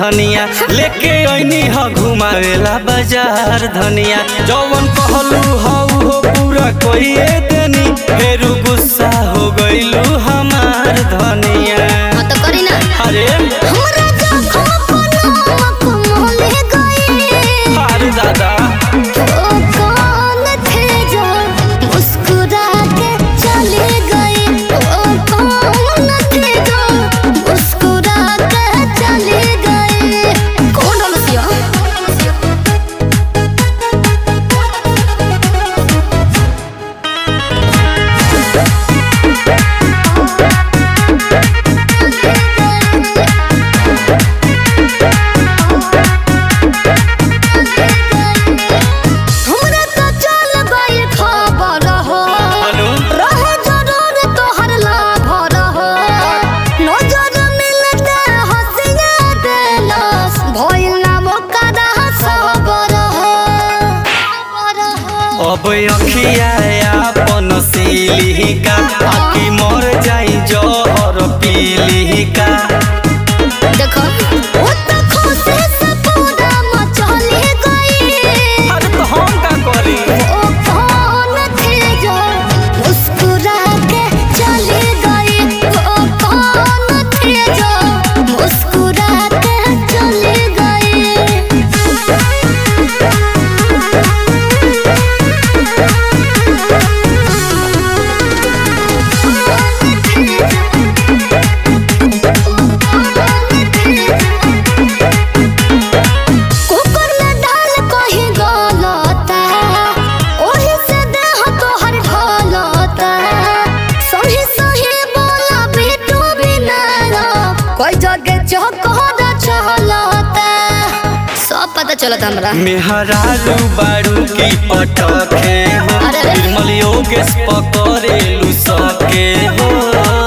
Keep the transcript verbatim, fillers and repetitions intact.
धनिया लेके आईनी ह घुमावेला बाजार धनिया जवन कहलू हऊ हो पूरा कइए देनी फेरू गुस्सा हो गइलू हमार धनिया। हां तो करी ना। अरे हमरा जखम अपना मोले गई अरे दादा ओ कौन थे जो मुस्कुरा के चले गए ओ कौन थे जो मुस्कुरा के चले गए। कौन रसिया अब अखिया अपन सीली का आखी मर जाई जहर पीली का। देखो वो तो खुशी से पूरा मचले गई। अरे तो हम का करी ओ कौन थे जो मुस्कुरा के चले गए ओ कौन थे जो मुस्कुरा के चले गए। कोई जगह चौकोर चलता सब पता चलता हमरा। मेहरारू बारू की पटके हो अरे निर्मल योगेश पकड़ेलू सके हो।